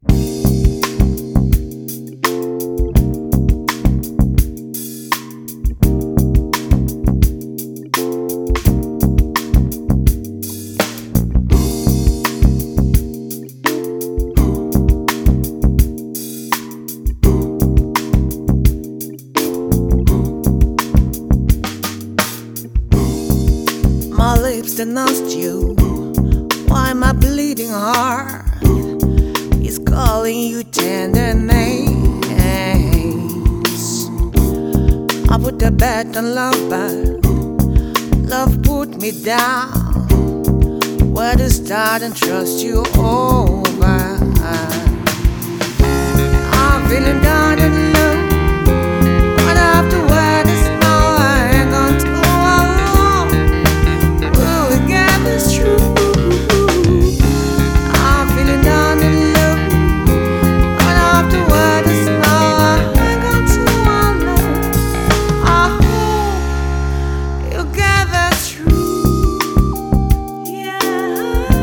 My lips denounced you. Why my bleeding heart is calling you tender names? I put the bet on love, but love put me down. Where to start and trust you over? I'm feeling down and low. What after where the snow I ain't gone too long. Will we get this true? I'm feeling down and low. What after where the snow I ain't gone too long. I hope you'll get that true. Yeah.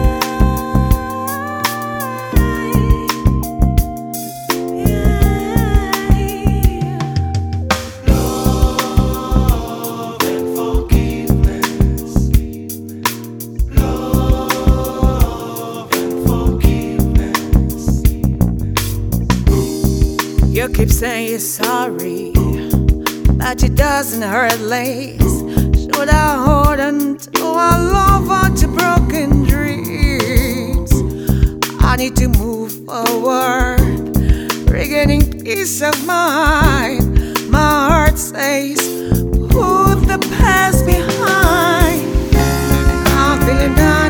You keep saying you're sorry, but it doesn't hurt less. Should I hold on to our love or to broken dreams? I need to move forward, regaining peace of mind. My heart says, put the past behind. I'm feeling down.